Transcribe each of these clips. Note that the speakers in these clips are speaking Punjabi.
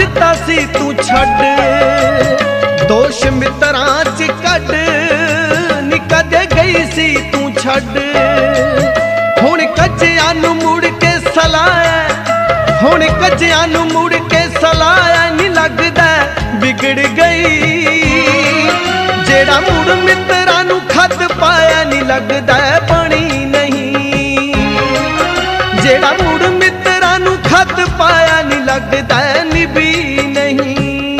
ਦਿੱਤਾ ਸੀ ਤੂੰ ਛੱਡ, ਦੋਸ਼ ਮਿੱਤਰਾਂ ਚ ਕੱਢ ਨੀ ਕਦੇ ਗਈ ਸੀ ਤੂੰ ਛੱਡ। ਹੁਣ ਕੱਜਿਆਂ ਨੂੰ ਮੁੜ ਕੇ ਸਲਾਇਆ, ਹੁਣ ਕੱਜਿਆਂ ਨੂੰ ਮੁੜ ਕੇ ਸਲਾਇਆ ਨੀ ਲੱਗਦਾ ਵਿਗੜ ਗਈ। ਜਿਹੜਾ ਮੁੜ ਮਿੱਤਰਾਂ ਨੂੰ ਖੱਤ ਪਾਇਆ ਨੀ ਲੱਗਦਾ ਬਣੀ ਨਹੀਂ। ਜਿਹੜਾ ਮੁੜ ਮਿੱਤਰਾਂ ਨੂੰ ਖੱਤ ਪਾਇਆ ਨੀ ਲੱਗਦਾ ਨਿਭੀ ਨਹੀਂ।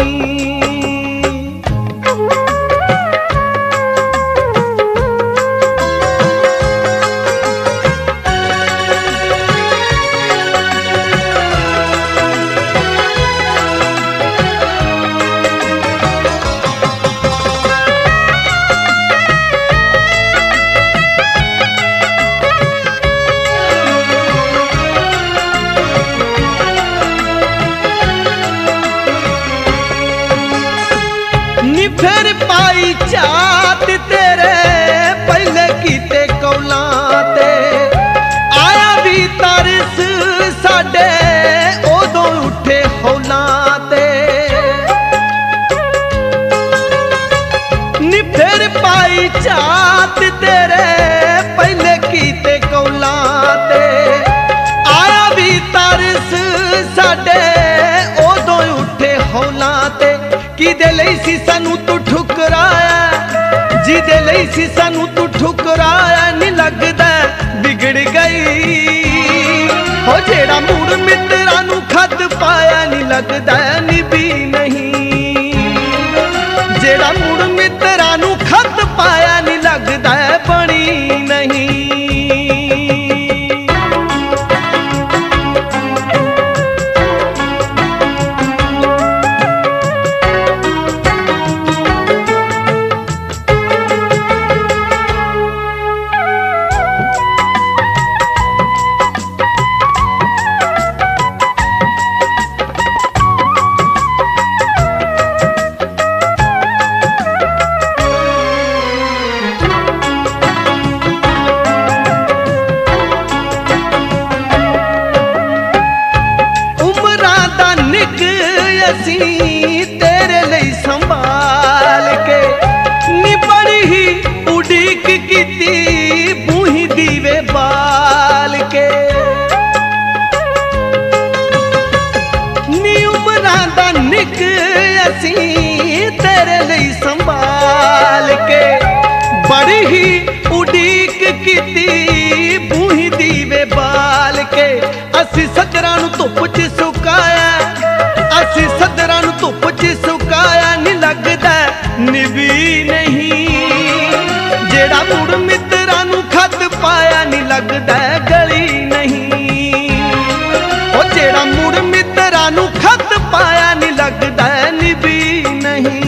ਨੀ ਫਿਰ ਪਾਈ ਝਾਤ ਤੇਰੇ ਪਹਿਲੇ ਕੀਤੇ ਕੌਲਾਂ ਤੇ, ਆਇਆ ਵੀ ਤਰਸ ਸਾਡੇ ਉਦੋਂ ਉੱਠੇ ਹੌਲਾਂ ਤੇ। ਨੀ ਫਿਰ ਪਾਈ ਝਾਤ ਤੇਰੇ ਪਹਿਲੇ ਕੀਤੇ ਕੌਲਾਂ ਤੇ, ਆਇਆ ਵੀ ਤਰਸ ਸਾਡੇ ਉਦੋਂ ਉੱਠੇ ਹੌਲਾਂ ਤੇ। ਕਿਹਦੇ ਲਈ ਸੀ ਸਾਨੂੰ ਤੂੰ ਠੁਕਰਾਇਆ, ਜਿਹਦੇ ਲਈ ਸੀ ਸਾਨੂੰ ਤੂੰ ਠੁਕਰਾਇਆ ਨੀ ਲੱਗਦਾ ਵਿਗੜ ਗਈ। ਹੋ ਜਿਹੜਾ ਮੁੜ ਮਿੱਤਰਾਂ ਨੂੰ ਖੱਤ ਪਾਇਆ ਨੀ ਲੱਗਦਾ ਨਿਭੀ ਨਹੀਂ। ਜਿਹੜਾ ਮੁੜ ਮਿੱਤਰਾਂ ਨੂੰ ਖੱਤ ਪਾਇਆ ਨੀ ਲੱਗਦਾ ਬਣੀ ਨਹੀਂ। ਅਸੀਂ ਤੇਰੇ ਲਈ ਸੰਭਾਲ ਕੇ ਨੀ ਬੜੀ ਹੀ ਉਡੀਕ ਕੀਤੀ ਬੂਹੀ ਦੀਵੇ ਬਾਲ ਕੇ। ਨੀ ਉਮਰਾਂ ਦਾ ਨਿੱਕ ਅਸੀਂ ਤੇਰੇ ਲਈ ਸੰਭਾਲ ਕੇ ਬੜੀ ਹੀ ਉਡੀਕ ਕੀਤੀ ਬੂਹੀ ਦੀਵੇ ਬਾਲ ਕੇ। ਅਸੀਂ ਸੱਜਰਾਂ ਨੂੰ ਧੁੱਪ 'ਚ ਸੁਕਾਇਆ, ਅਸੀਂ ਸੱਜਰਾਂ ਨੂੰ ਧੁੱਪ 'ਚ ਸੁਕਾਇਆ ਨੀ ਲੱਗਦਾ ਨਿਭੀ ਨਹੀਂ। ਜਿਹੜਾ ਮੁੜ ਮਿੱਤਰਾਂ ਨੂੰ ਖੱਤ ਪਾਇਆ ਨੀ ਲੱਗਦਾ ਗਲੀ ਨਹੀਂ। ਉਹ ਜਿਹੜਾ ਮੁੜ ਮਿੱਤਰਾਂ ਨੂੰ ਖੱਤ ਪਾਇਆ ਨੀ ਲੱਗਦਾ ਨਿਭੀ ਨਹੀਂ।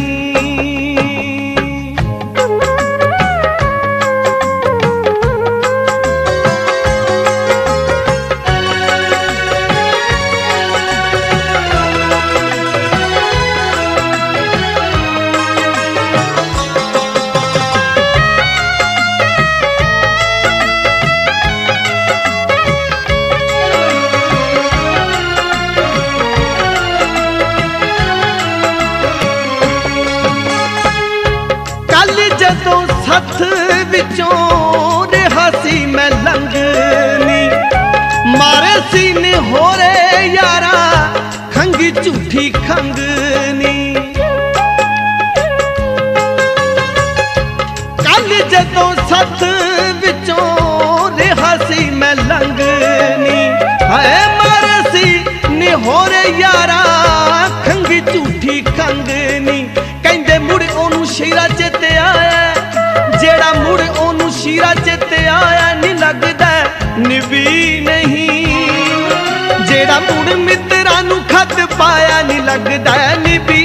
ਜਦੋਂ ਸੱਥ ਵਿੱਚੋਂ ਰਿਹਾ ਸੀ ਮੈਂ ਲੰਘਣੀ, ਮਾਰੇ ਸੀ ਨੇ ਹੋਰੇ ਯਾਰਾ ਖੰਗੀ ਝੂਠੀ ਖੰਗਨੀ। ਕੱਲ ਜਦੋਂ ਸੱਥ ਵਿੱਚੋਂ ਰਿਹਾ ਸੀ ਮੈਂ ਲੰਘਣੀ, ਹਾਏ ਮਾਰੇ ਸੀ ਨੇ ਹੋਰੇ ਯਾਰਾ ਖੰਗੀ ਝੂਠੀ ਖੰਗਨੀ। ਕਹਿੰਦੇ ਮੁੜ ਉਹਨੂੰ ਸ਼ੀਰਾ ਚੇਤੇ ਆਇਆ, ਜਿਹੜਾ ਮੁੜ ਉਹਨੂੰ ਸ਼ੀਰਾ ਚੇਤੇ ਆਇਆ ਨੀ ਲੱਗਦਾ ਨਿਭੀ ਨਹੀਂ। ਜਿਹੜਾ ਮੁੜ ਮਿੱਤਰਾਂ ਨੂੰ ਖੱਤ ਪਾਇਆ ਨੀ ਲੱਗਦਾ ਨਿਭੀ